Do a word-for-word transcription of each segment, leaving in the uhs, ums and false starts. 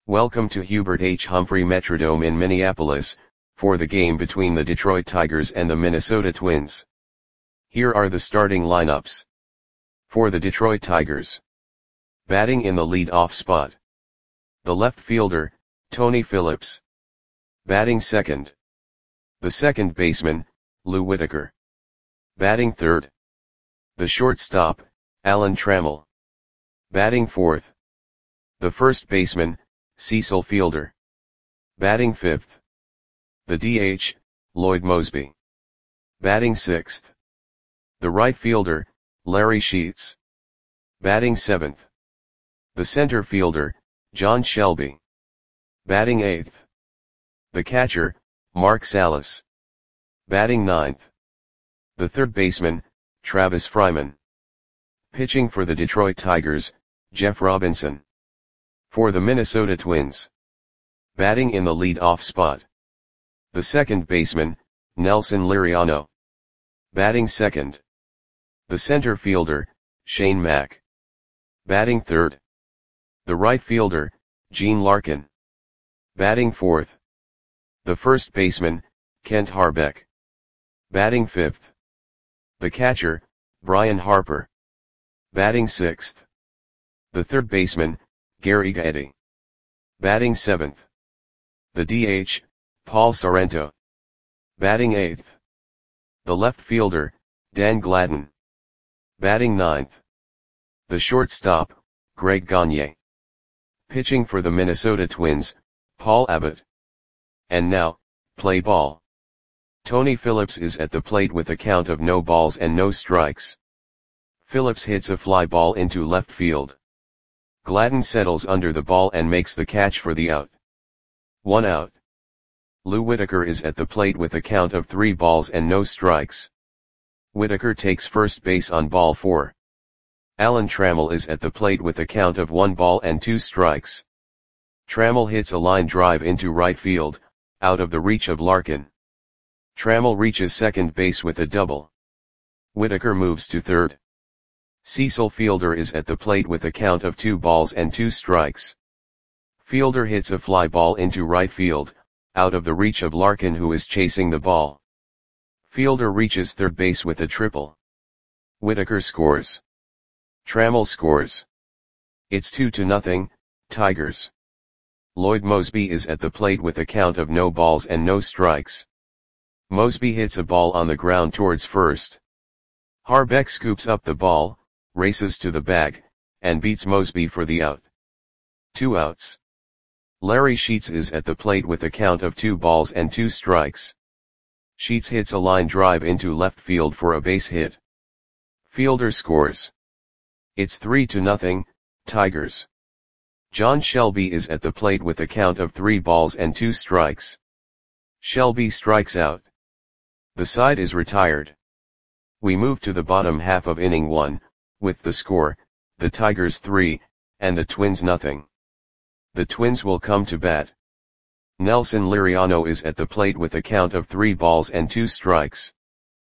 Welcome to Hubert H. Humphrey Metrodome in Minneapolis, for the game between the Detroit Tigers and the Minnesota Twins. Here are the starting lineups. For the Detroit Tigers. Batting in the lead-off spot. The left fielder, Tony Phillips. Batting second. The second baseman, Lou Whitaker. Batting third. The shortstop, Alan Trammell. Batting fourth. The first baseman, Cecil Fielder. Batting fifth. The D H, Lloyd Moseby. Batting sixth. The right fielder, Larry Sheets. Batting seventh. The center fielder, John Shelby. Batting eighth. The catcher, Mark Salas. Batting ninth. The third baseman, Travis Fryman. Pitching for the Detroit Tigers, Jeff Robinson. For the Minnesota Twins. Batting in the lead-off spot. The second baseman, Nelson Liriano. Batting second. The center fielder, Shane Mack. Batting third. The right fielder, Gene Larkin. Batting fourth. The first baseman, Kent Harbeck. Batting fifth. The catcher, Brian Harper. Batting sixth. The third baseman, Gary Gaetti. Batting seventh. The D H, Paul Sorrento. Batting eighth. The left fielder, Dan Gladden. Batting ninth. The shortstop, Greg Gagne. Pitching for the Minnesota Twins, Paul Abbott. And now, play ball. Tony Phillips is at the plate with a count of no balls and no strikes. Phillips hits a fly ball into left field. Gladden settles under the ball and makes the catch for the out. One out. Lou Whitaker is at the plate with a count of three balls and no strikes. Whitaker takes first base on ball four. Alan Trammell is at the plate with a count of one ball and two strikes. Trammell hits a line drive into right field, out of the reach of Larkin. Trammell reaches second base with a double. Whitaker moves to third. Cecil Fielder is at the plate with a count of two balls and two strikes. Fielder hits a fly ball into right field, out of the reach of Larkin, who is chasing the ball. Fielder reaches third base with a triple. Whitaker scores. Trammell scores. It's two to nothing, Tigers. Lloyd Moseby is at the plate with a count of no balls and no strikes. Moseby hits a ball on the ground towards first. Harbeck scoops up the ball, races to the bag, and beats Moseby for the out. Two outs. Larry Sheets is at the plate with a count of two balls and two strikes. Sheets hits a line drive into left field for a base hit. Fielder scores. It's three to nothing, Tigers. John Shelby is at the plate with a count of three balls and two strikes. Shelby strikes out. The side is retired. We move to the bottom half of inning one, with the score, the Tigers three, and the Twins nothing. The Twins will come to bat. Nelson Liriano is at the plate with a count of three balls and two strikes.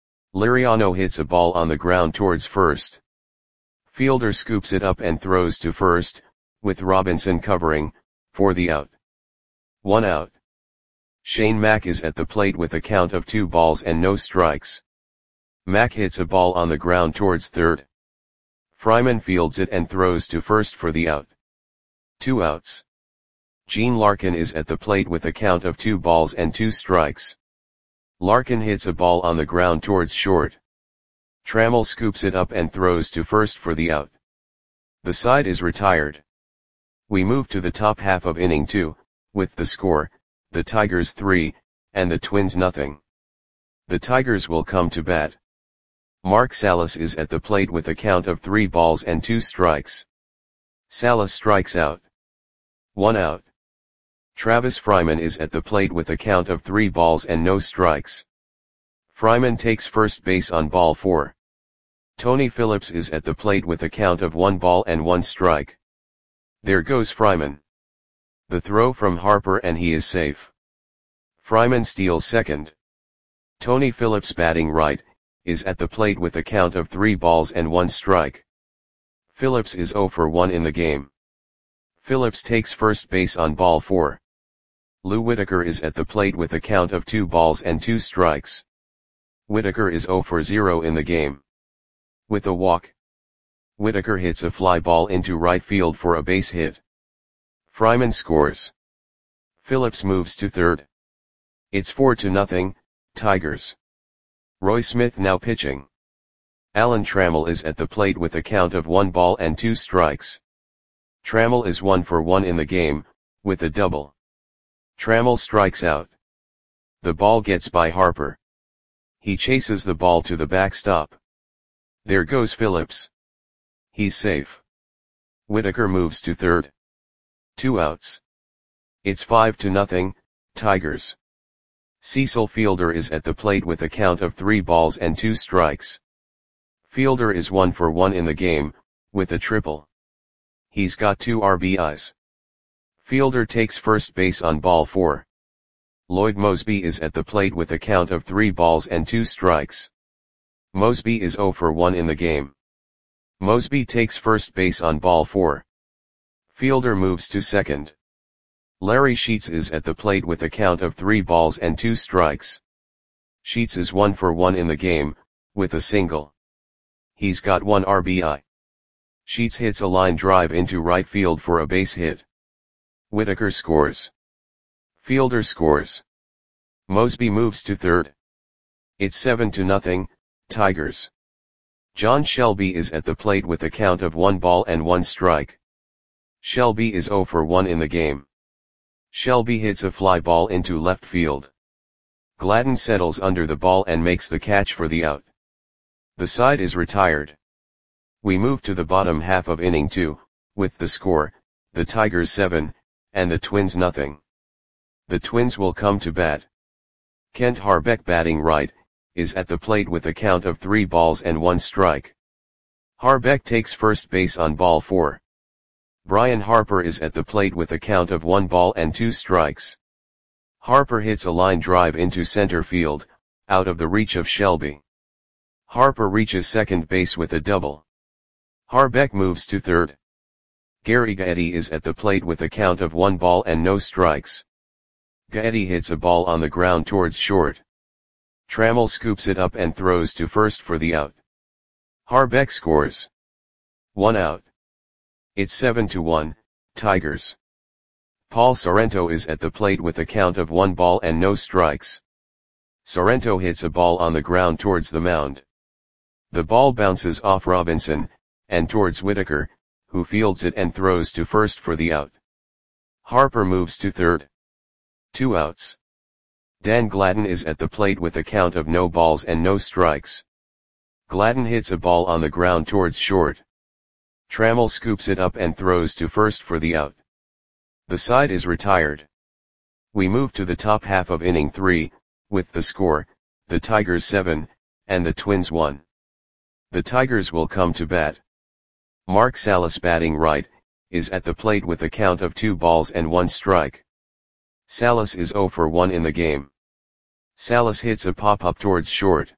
Liriano hits a ball on the ground towards first. Fielder scoops it up and throws to first, with Robinson covering, for the out. One out. Shane Mack is at the plate with a count of two balls and no strikes. Mack hits a ball on the ground towards third. Fryman fields it and throws to first for the out. Two outs. Gene Larkin is at the plate with a count of two balls and two strikes. Larkin hits a ball on the ground towards short. Trammell scoops it up and throws to first for the out. The side is retired. We move to the top half of inning two, with the score, the Tigers three, and the Twins nothing. The Tigers will come to bat. Mark Salas is at the plate with a count of three balls and two strikes. Salas strikes out. One out. Travis Fryman is at the plate with a count of three balls and no strikes. Fryman takes first base on ball four. Tony Phillips is at the plate with a count of one ball and one strike. There goes Fryman. The throw from Harper and he is safe. Fryman steals second. Tony Phillips, batting right, is at the plate with a count of three balls and one strike. Phillips is zero for one in the game. Phillips takes first base on ball four. Lou Whitaker is at the plate with a count of two balls and two strikes. Whitaker is zero for zero in the game. With a walk, Whitaker hits a fly ball into right field for a base hit. Fryman scores. Phillips moves to third. It's four to nothing, Tigers. Roy Smith now pitching. Alan Trammell is at the plate with a count of one ball and two strikes. Trammell is one for one in the game, with a double. Trammell strikes out. The ball gets by Harper. He chases the ball to the backstop. There goes Phillips. He's safe. Whitaker moves to third. Two outs. It's five to nothing, Tigers. Cecil Fielder is at the plate with a count of three balls and two strikes. Fielder is one for one in the game, with a triple. He's got two R B Is. Fielder takes first base on ball four. Lloyd Moseby is at the plate with a count of three balls and two strikes. Moseby is zero for one in the game. Moseby takes first base on ball four. Fielder moves to second. Larry Sheets is at the plate with a count of three balls and two strikes. Sheets is one for one in the game, with a single. He's got one R B I. Sheets hits a line drive into right field for a base hit. Whitaker scores. Fielder scores. Moseby moves to third. It's seven to nothing, Tigers. John Shelby is at the plate with a count of one ball and one strike. Shelby is zero for one in the game. Shelby hits a fly ball into left field. Gladden settles under the ball and makes the catch for the out. The side is retired. We move to the bottom half of inning two, with the score, the Tigers seven, and the Twins nothing. The Twins will come to bat. Kent Harbeck, batting right, is at the plate with a count of three balls and one strike. Harbeck takes first base on ball four. Brian Harper is at the plate with a count of one ball and two strikes. Harper hits a line drive into center field, out of the reach of Shelby. Harper reaches second base with a double. Harbeck moves to third. Gary Gaetti is at the plate with a count of one ball and no strikes. Gaetti hits a ball on the ground towards short. Trammell scoops it up and throws to first for the out. Harbeck scores. One out. It's seven to one, Tigers. Paul Sorrento is at the plate with a count of one ball and no strikes. Sorrento hits a ball on the ground towards the mound. The ball bounces off Robinson, and towards Whitaker, who fields it and throws to first for the out. Harper moves to third. Two outs. Dan Gladden is at the plate with a count of no balls and no strikes. Gladden hits a ball on the ground towards short. Trammell scoops it up and throws to first for the out. The side is retired. We move to the top half of inning three, with the score, the Tigers seven, and the Twins one. The Tigers will come to bat. Mark Salas, batting right, is at the plate with a count of two balls and one strike. Salas is zero for one in the game. Salas hits a pop-up towards short.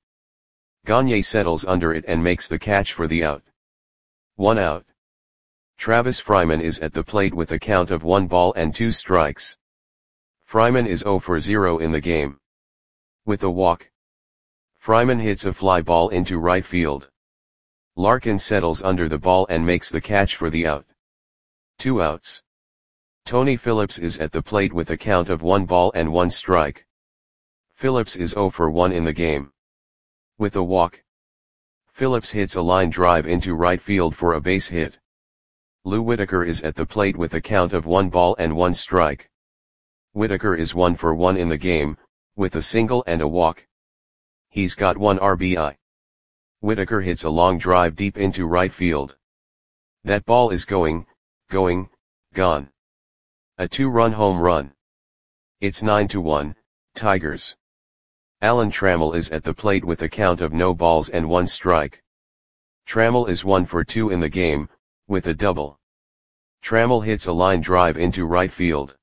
Gagne settles under it and makes the catch for the out. One out. Travis Fryman is at the plate with a count of one ball and two strikes. Fryman is zero for zero in the game. With a walk, Fryman hits a fly ball into right field. Larkin settles under the ball and makes the catch for the out. Two outs. Tony Phillips is at the plate with a count of one ball and one strike. Phillips is zero for one in the game. With a walk, Phillips hits a line drive into right field for a base hit. Lou Whitaker is at the plate with a count of one ball and one strike. Whitaker is one for one in the game, with a single and a walk. He's got one R B I. Whitaker hits a long drive deep into right field. That ball is going, going, gone. A two-run home run. It's nine to one, Tigers. Alan Trammell is at the plate with a count of no balls and one strike. Trammell is one for two in the game, with a double. Trammell hits a line drive into right field.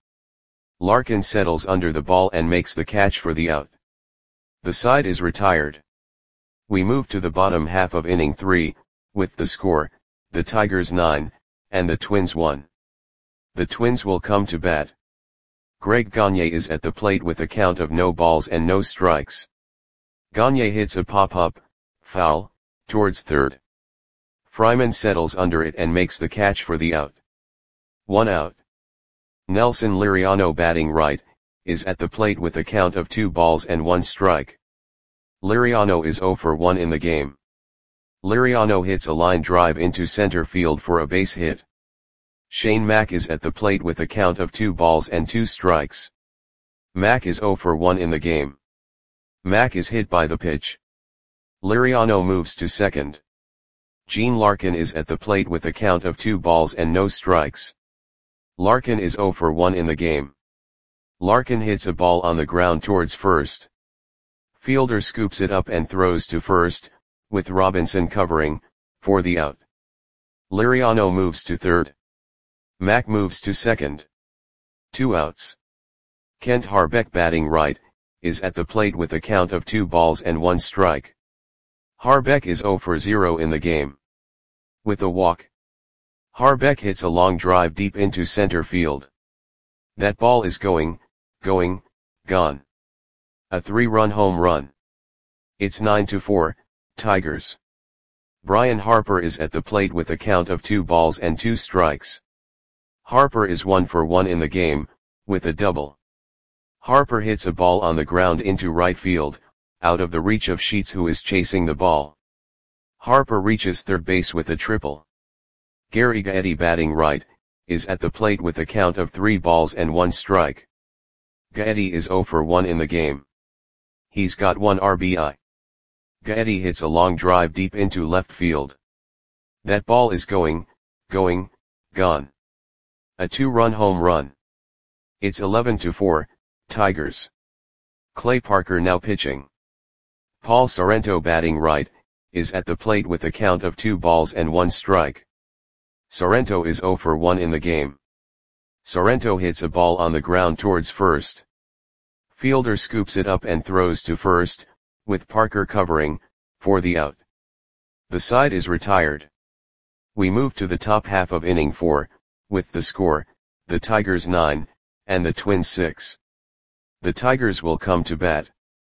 Larkin settles under the ball and makes the catch for the out. The side is retired. We move to the bottom half of inning three, with the score, the Tigers nine, and the Twins one. The Twins will come to bat. Greg Gagne is at the plate with a count of no balls and no strikes. Gagne hits a pop-up, foul, towards third. Fryman settles under it and makes the catch for the out. One out. Nelson Liriano, batting right, is at the plate with a count of two balls and one strike. Liriano is zero for one in the game. Liriano hits a line drive into center field for a base hit. Shane Mack is at the plate with a count of two balls and two strikes. Mack is zero for one in the game. Mack is hit by the pitch. Liriano moves to second. Gene Larkin is at the plate with a count of two balls and no strikes. Larkin is zero for one in the game. Larkin hits a ball on the ground towards first. Fielder scoops it up and throws to first, with Robinson covering, for the out. Liriano moves to third. Mack moves to second. Two outs. Kent Harbeck, batting right, is at the plate with a count of two balls and one strike. Harbeck is zero for zero in the game. With a walk. Harbeck hits a long drive deep into center field. That ball is going, going, gone. A three-run home run. It's nine to four, Tigers. Brian Harper is at the plate with a count of two balls and two strikes. Harper is one for one in the game, with a double. Harper hits a ball on the ground into right field, out of the reach of Sheets, who is chasing the ball. Harper reaches third base with a triple. Gary Gaetti, batting right, is at the plate with a count of three balls and one strike. Gaetti is zero for one in the game. He's got one R B I. Gaetti hits a long drive deep into left field. That ball is going, going, gone. A two-run home run. It's eleven to four, Tigers. Clay Parker now pitching. Paul Sorrento, batting right, is at the plate with a count of two balls and one strike. Sorrento is zero for one in the game. Sorrento hits a ball on the ground towards first. Fielder scoops it up and throws to first, with Parker covering, for the out. The side is retired. We move to the top half of inning four, with the score, the Tigers nine, and the Twins six. The Tigers will come to bat.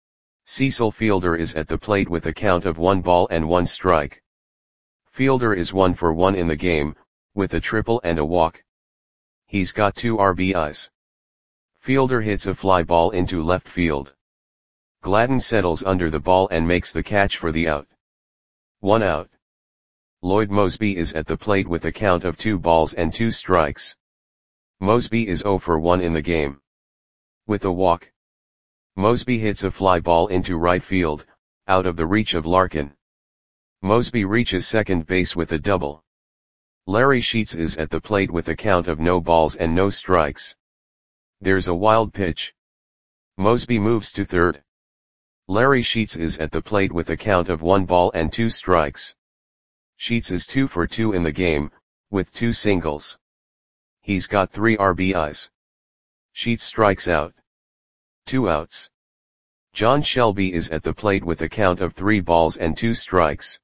Cecil Fielder is at the plate with a count of one ball and one strike. Fielder is one for one in the game, with a triple and a walk. He's got two R B Is. Fielder hits a fly ball into left field. Gladden settles under the ball and makes the catch for the out. One out. Lloyd Moseby is at the plate with a count of two balls and two strikes. Moseby is zero for one in the game. With a walk. Moseby hits a fly ball into right field, out of the reach of Larkin. Moseby reaches second base with a double. Larry Sheets is at the plate with a count of no balls and no strikes. There's a wild pitch. Moseby moves to third. Larry Sheets is at the plate with a count of one ball and two strikes. Sheets is two for two in the game, with two singles. He's got three R B Is. Sheets strikes out. Two outs. John Shelby is at the plate with a count of three balls and two strikes.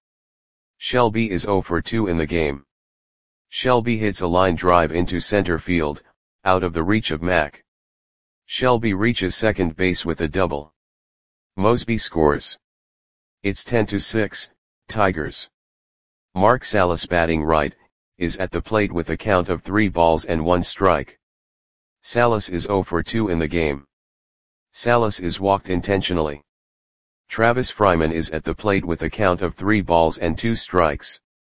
Shelby is zero for two in the game. Shelby hits a line drive into center field, out of the reach of Mack. Shelby reaches second base with a double. Moseby scores. It's ten to six, Tigers. Mark Salas, batting right, is at the plate with a count of three balls and one strike. Salas is zero for two in the game. Salas is walked intentionally. Travis Fryman is at the plate with a count of three balls and two strikes.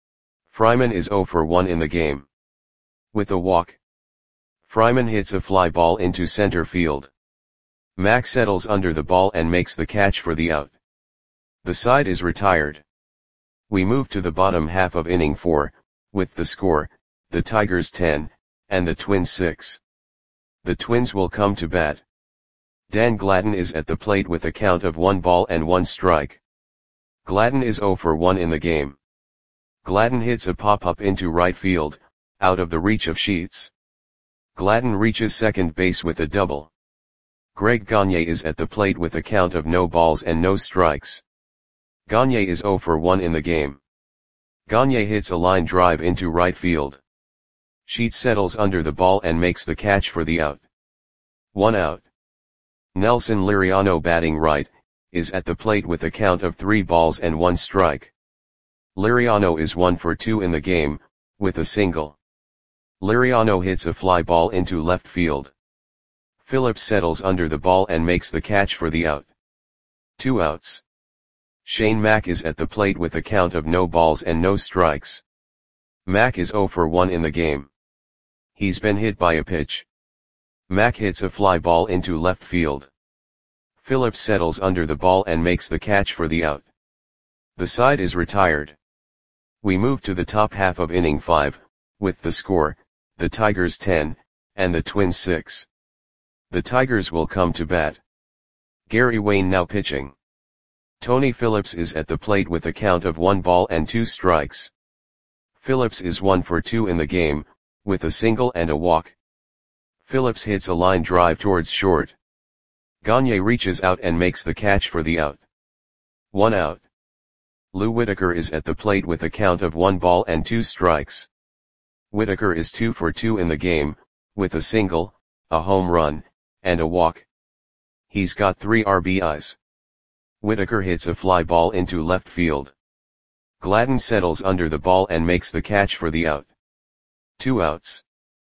Fryman is zero for one in the game. With a walk. Fryman hits a fly ball into center field. Mack settles under the ball and makes the catch for the out. The side is retired. We move to the bottom half of inning four, with the score, the Tigers ten, and the Twins six. The Twins will come to bat. Dan Gladden is at the plate with a count of one ball and one strike. Gladden is zero for one in the game. Gladden hits a pop-up into right field, out of the reach of Sheets. Gladden reaches second base with a double. Greg Gagne is at the plate with a count of no balls and no strikes. Gagne is zero for one in the game. Gagne hits a line drive into right field. Sheets settles under the ball and makes the catch for the out. One out. Nelson Liriano, batting right, is at the plate with a count of three balls and one strike. Liriano is one for two in the game, with a single. Liriano hits a fly ball into left field. Phillips settles under the ball and makes the catch for the out. Two outs. Shane Mack is at the plate with a count of no balls and no strikes. Mack is zero for one in the game. He's been hit by a pitch. Mack hits a fly ball into left field. Phillips settles under the ball and makes the catch for the out. The side is retired. We move to the top half of inning five, with the score, the Tigers ten, and the Twins six. The Tigers will come to bat. Gary Wayne now pitching. Tony Phillips is at the plate with a count of one ball and two strikes. Phillips is one for two in the game, with a single and a walk. Phillips hits a line drive towards short. Gagne reaches out and makes the catch for the out. One out. Lou Whitaker is at the plate with a count of one ball and two strikes. Whitaker is two for two in the game, with a single, a home run, and a walk. He's got three R B Is. Whitaker hits a fly ball into left field. Gladden settles under the ball and makes the catch for the out. Two outs.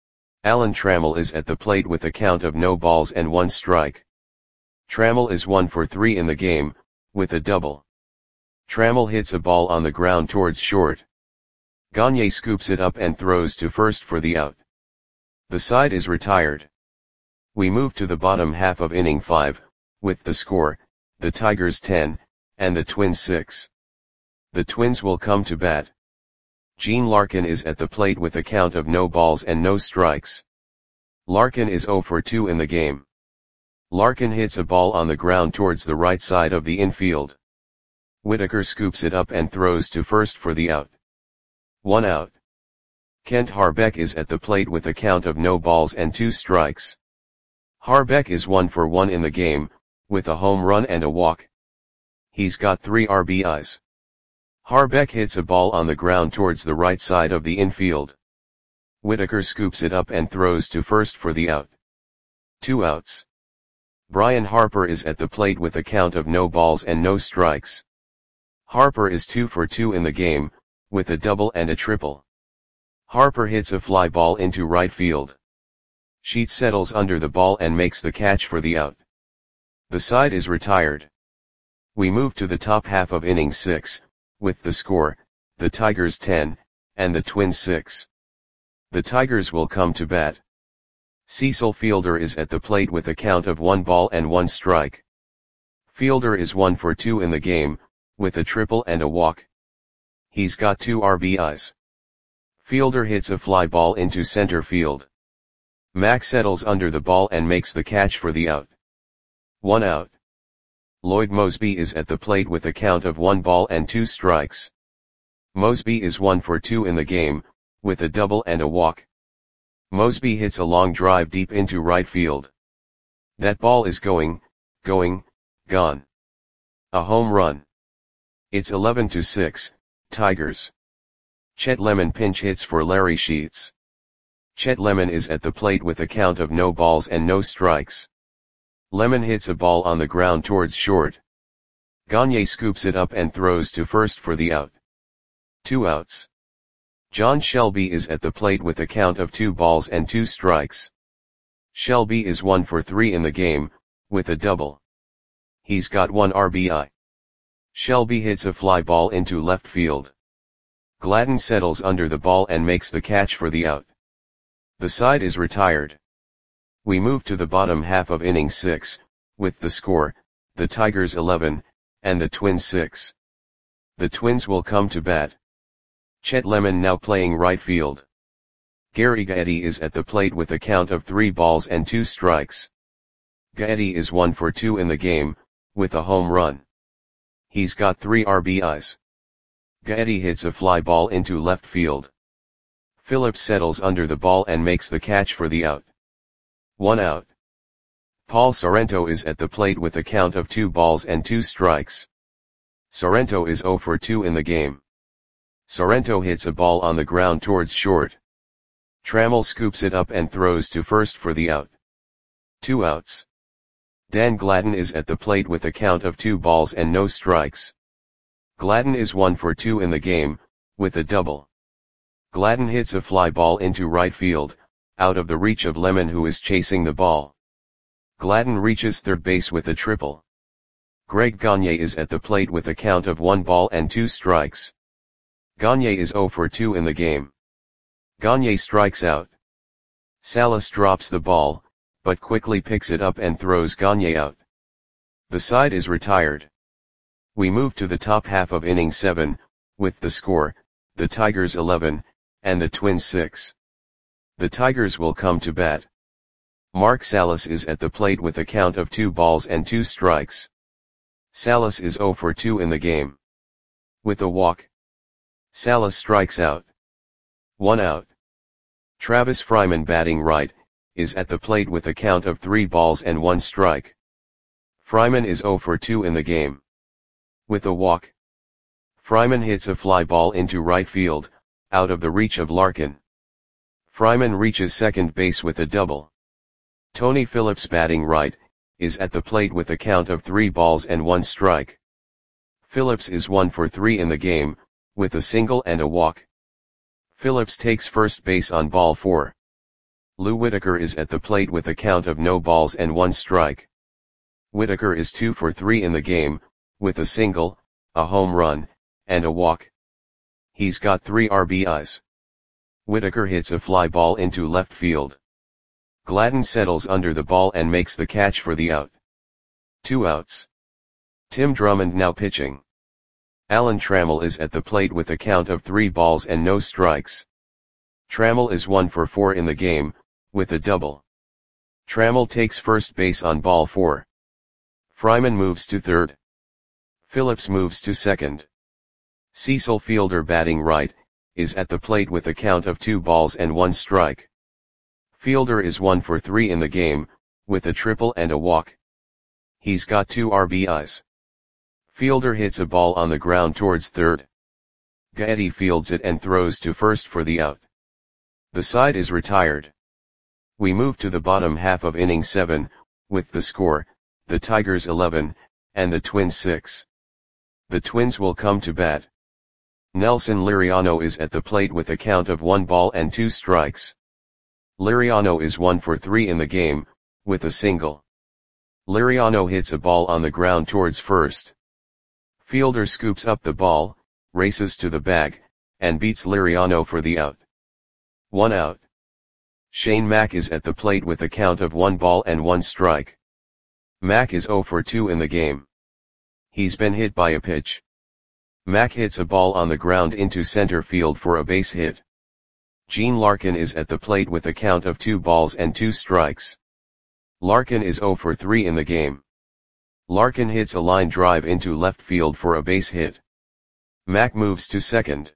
Alan Trammell is at the plate with a count of no balls and one strike. Trammell is one for three in the game, with a double. Trammell hits a ball on the ground towards short. Gagne scoops it up and throws to first for the out. The side is retired. We move to the bottom half of inning five, with the score, the Tigers ten, and the Twins six. The Twins will come to bat. Gene Larkin is at the plate with a count of no balls and no strikes. Larkin is zero for two in the game. Larkin hits a ball on the ground towards the right side of the infield. Whitaker scoops it up and throws to first for the out. One out. Kent Harbeck is at the plate with a count of no balls and two strikes. Harbeck is one for one in the game, with a home run and a walk. He's got three R B Is. Harbeck hits a ball on the ground towards the right side of the infield. Whitaker scoops it up and throws to first for the out. Two outs. Brian Harper is at the plate with a count of no balls and no strikes. Harper is two for two in the game, with a double and a triple. Harper hits a fly ball into right field. Sheets settles under the ball and makes the catch for the out. The side is retired. We move to the top half of inning six, with the score, the Tigers ten, and the Twins six. The Tigers will come to bat. Cecil Fielder is at the plate with a count of one ball and one strike. Fielder is one for two in the game, with a triple and a walk. He's got two R B Is. Fielder hits a fly ball into center field. Mack settles under the ball and makes the catch for the out. One out. Lloyd Moseby is at the plate with a count of one ball and two strikes. Moseby is one for two in the game, with a double and a walk. Moseby hits a long drive deep into right field. That ball is going, going, gone. A home run. It's eleven to six, Tigers. Chet Lemon pinch hits for Larry Sheets. Chet Lemon is at the plate with a count of no balls and no strikes. Lemon hits a ball on the ground towards short. Gagne scoops it up and throws to first for the out. Two outs. John Shelby is at the plate with a count of two balls and two strikes. Shelby is one for three in the game, with a double. He's got one R B I. Shelby hits a fly ball into left field. Gladden settles under the ball and makes the catch for the out. The side is retired. We move to the bottom half of inning six, with the score, the Tigers eleven, and the Twins six. The Twins will come to bat. Chet Lemon now playing right field. Gary Gaetti is at the plate with a count of three balls and two strikes. Gaetti is one for two in the game, with a home run. He's got three R B Is. Gaetti hits a fly ball into left field. Phillips settles under the ball and makes the catch for the out. One out. Paul Sorrento is at the plate with a count of two balls and two strikes. Sorrento is zero for two in the game. Sorrento hits a ball on the ground towards short. Trammell scoops it up and throws to first for the out. Two outs. Dan Gladden is at the plate with a count of two balls and no strikes. Gladden is one for two in the game, with a double. Gladden hits a fly ball into right field, out of the reach of Lemon, who is chasing the ball. Gladden reaches third base with a triple. Greg Gagne is at the plate with a count of one ball and two strikes. Gagne is zero for two in the game. Gagne strikes out. Salas drops the ball, but quickly picks it up and throws Gagne out. The side is retired. We move to the top half of inning seven, with the score, the Tigers eleven, and the Twins six. The Tigers will come to bat. Mark Salas is at the plate with a count of two balls and two strikes. Salas is zero for two in the game. With a walk, Salas strikes out. One out. Travis Fryman, batting right, is at the plate with a count of three balls and one strike. Fryman is zero for two in the game. With a walk, Fryman hits a fly ball into right field, out of the reach of Larkin. Fryman reaches second base with a double. Tony Phillips, batting right, is at the plate with a count of three balls and one strike. Phillips is one for three in the game, with a single and a walk. Phillips takes first base on ball four. Lou Whitaker is at the plate with a count of no balls and one strike. Whitaker is two for three in the game, with a single, a home run, and a walk. He's got three R B Is. Whitaker hits a fly ball into left field. Gladden settles under the ball and makes the catch for the out. Two outs. Tim Drummond now pitching. Alan Trammell is at the plate with a count of three balls and no strikes. Trammell is one for four in the game, with a double. Trammell takes first base on ball four. Fryman moves to third. Phillips moves to second. Cecil Fielder, batting right, is at the plate with a count of two balls and one strike. Fielder is one for three in the game, with a triple and a walk. He's got two R B Is. Fielder hits a ball on the ground towards third. Gaetti fields it and throws to first for the out. The side is retired. We move to the bottom half of inning seven, with the score, the Tigers eleven, and the Twins six. The Twins will come to bat. Nelson Liriano is at the plate with a count of one ball and two strikes. Liriano is one for three in the game, with a single. Liriano hits a ball on the ground towards first. Fielder scoops up the ball, races to the bag, and beats Liriano for the out. One out. Shane Mack is at the plate with a count of one ball and one strike. Mack is zero for two in the game. He's been hit by a pitch. Mack hits a ball on the ground into center field for a base hit. Gene Larkin is at the plate with a count of two balls and two strikes. Larkin is zero for three in the game. Larkin hits a line drive into left field for a base hit. Mack moves to second.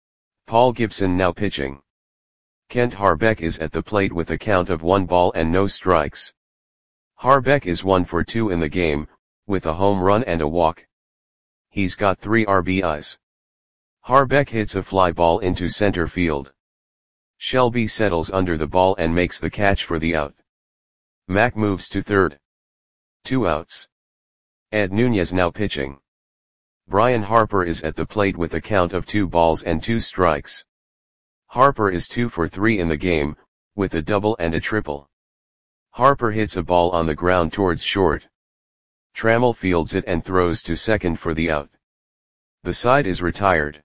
Paul Gibson now pitching. Kent Harbeck is at the plate with a count of one ball and no strikes. Harbeck is one for two in the game, with a home run and a walk. He's got three R B Is. Harbeck hits a fly ball into center field. Shelby settles under the ball and makes the catch for the out. Mack moves to third. Two outs. Ed Nunez now pitching. Brian Harper is at the plate with a count of two balls and two strikes. Harper is two for three in the game, with a double and a triple. Harper hits a ball on the ground towards short. Trammell fields it and throws to second for the out. The side is retired.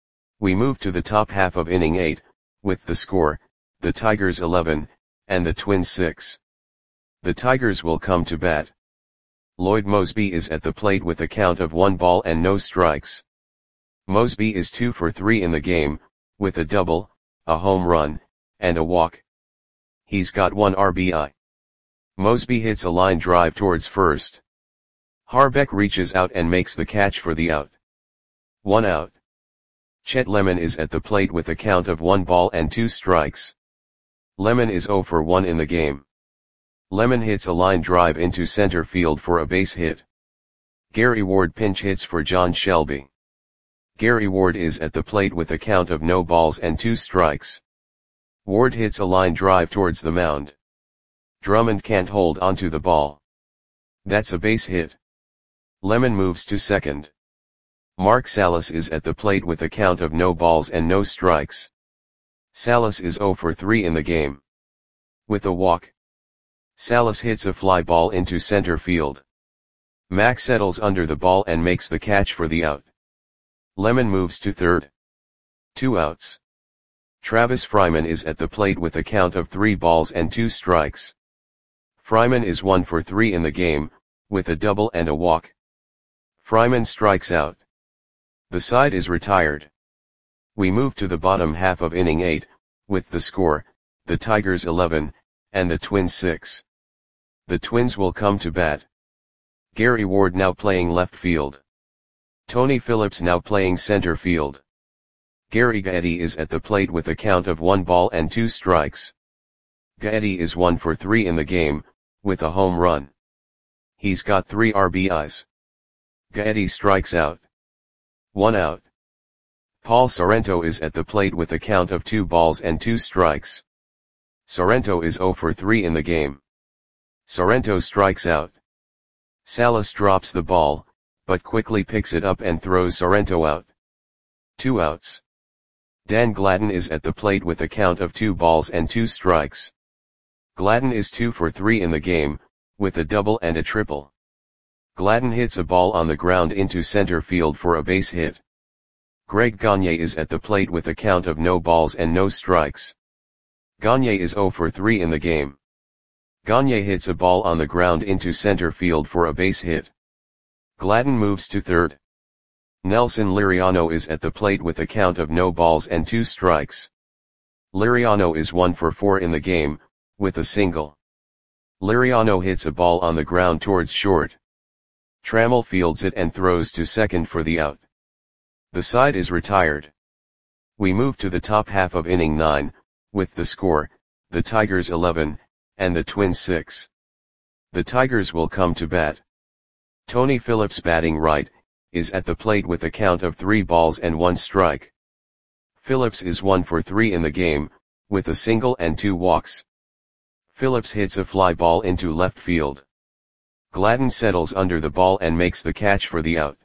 We move to the top half of inning eight, with the score, the Tigers eleven, and the Twins six. The Tigers will come to bat. Lloyd Mosby is at the plate with a count of one ball and no strikes. Mosby is two for three in the game, with a double, a home run, and a walk. He's got one R B I. Mosby hits a line drive towards first. Harbeck reaches out and makes the catch for the out. One out. Chet Lemon is at the plate with a count of one ball and two strikes. Lemon is zero for one in the game. Lemon hits a line drive into center field for a base hit. Gary Ward pinch hits for John Shelby. Gary Ward is at the plate with a count of no balls and two strikes. Ward hits a line drive towards the mound. Drummond can't hold onto the ball. That's a base hit. Lemon moves to second. Mark Salas is at the plate with a count of no balls and no strikes. Salas is zero for three in the game. With a walk, Salas hits a fly ball into center field. Mack settles under the ball and makes the catch for the out. Lemon moves to third. Two outs. Travis Fryman is at the plate with a count of three balls and two strikes. Fryman is one for three in the game, with a double and a walk. Fryman strikes out. The side is retired. We move to the bottom half of inning eight, with the score, the Tigers eleven, and the Twins six. The Twins will come to bat. Gary Ward now playing left field. Tony Phillips now playing center field. Gary Gaetti is at the plate with a count of one ball and two strikes. Gaetti is one for three in the game, with a home run. He's got three R B Is. Gaetti strikes out. One out. Paul Sorrento is at the plate with a count of two balls and two strikes. Sorrento is zero for three in the game. Sorrento strikes out. Salas drops the ball, but quickly picks it up and throws Sorrento out. Two outs. Dan Gladden is at the plate with a count of two balls and two strikes. Gladden is two for three in the game, with a double and a triple. Gladden hits a ball on the ground into center field for a base hit. Greg Gagne is at the plate with a count of no balls and no strikes. Gagne is zero for three in the game. Gagne hits a ball on the ground into center field for a base hit. Gladden moves to third. Nelson Liriano is at the plate with a count of no balls and two strikes. Liriano is one for four in the game, with a single. Liriano hits a ball on the ground towards short. Trammell fields it and throws to second for the out. The side is retired. We move to the top half of inning nine, with the score, the Tigers eleven, and the Twins six. The Tigers will come to bat. Tony Phillips batting right, is at the plate with a count of three balls and one strike. Phillips is one for three in the game, with a single and two walks. Phillips hits a fly ball into left field. Gladden settles under the ball and makes the catch for the out.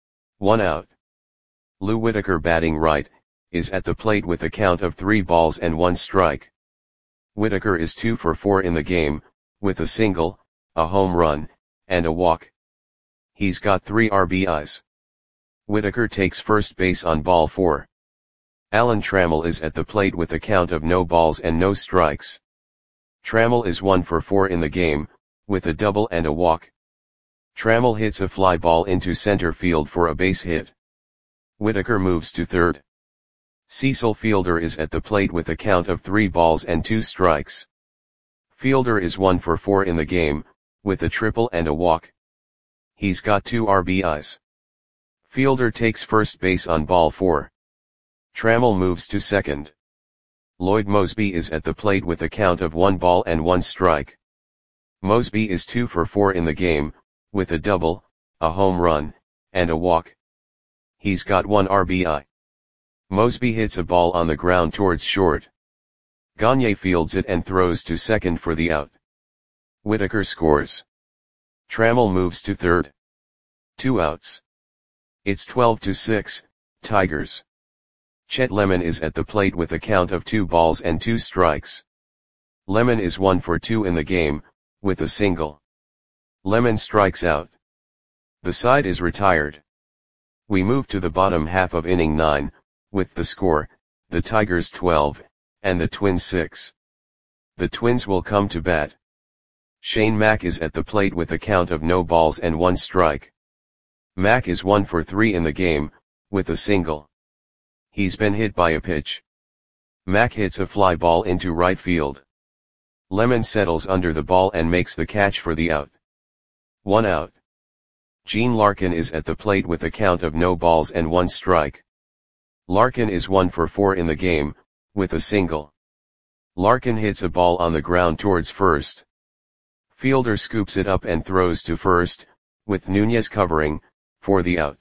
One out. Lou Whitaker batting right, is at the plate with a count of three balls and one strike. Whitaker is two for four in the game, with a single, a home run, and a walk. He's got three R B Is. Whitaker takes first base on ball four. Alan Trammell is at the plate with a count of no balls and no strikes. Trammell is one for four in the game, with a double and a walk. Trammell hits a fly ball into center field for a base hit. Whitaker moves to third. Cecil Fielder is at the plate with a count of three balls and two strikes. Fielder is one for four in the game, with a triple and a walk. He's got two R B Is. Fielder takes first base on ball four. Trammell moves to second. Lloyd Mosby is at the plate with a count of one ball and one strike. Mosby is two for four in the game, with a double, a home run, and a walk. He's got one R B I. Mosby hits a ball on the ground towards short. Gagne fields it and throws to second for the out. Whitaker scores. Trammell moves to third. Two outs. It's twelve to six, Tigers. Chet Lemon is at the plate with a count of two balls and two strikes. Lemon is one for two in the game, with a single. Lemon strikes out. The side is retired. We move to the bottom half of inning nine, with the score, the Tigers twelve, and the Twins six. The Twins will come to bat. Shane Mack is at the plate with a count of no balls and one strike. Mack is one for three in the game, with a single. He's been hit by a pitch. Mack hits a fly ball into right field. Lemon settles under the ball and makes the catch for the out. One out. Gene Larkin is at the plate with a count of no balls and one strike. Larkin is one for four in the game, with a single. Larkin hits a ball on the ground towards first. Fielder scoops it up and throws to first, with Nunez covering, for the out.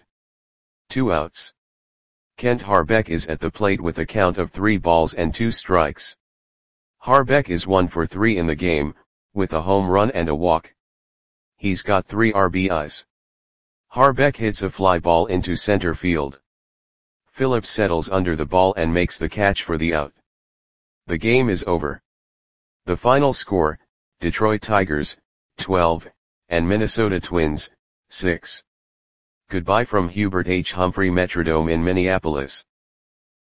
Two outs. Kent Harbeck is at the plate with a count of three balls and two strikes. Harbeck is one for three in the game, with a home run and a walk. He's got three R B Is. Harbeck hits a fly ball into center field. Phillips settles under the ball and makes the catch for the out. The game is over. The final score, Detroit Tigers, twelve, and Minnesota Twins, six. Goodbye from Hubert H. Humphrey Metrodome in Minneapolis.